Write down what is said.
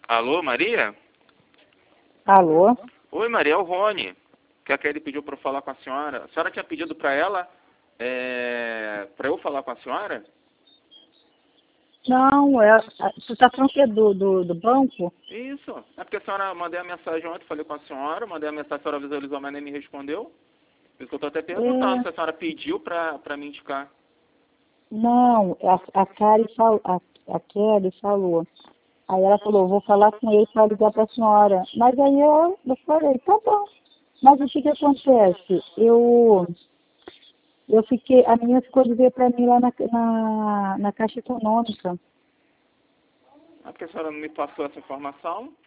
Alô, Maria? Alô? Oi, Maria, é o Rony, que a Kelly pediu para eu falar com a senhora. A senhora tinha pedido para ela, para eu falar com a senhora? Não, você está falando que é do banco? Isso. É porque a senhora, mandei a mensagem ontem, falei com a senhora, mandei a mensagem, a senhora visualizou, mas nem me respondeu. Por isso que eu estou até perguntando se a senhora pediu para me indicar. Não, a Kelly falou. Aí ela falou, vou falar com ele para ligar para a senhora. Mas aí eu falei, tá bom. Mas o que acontece? A menina ficou de ver para mim lá na Caixa Econômica. É porque a senhora não me passou essa informação.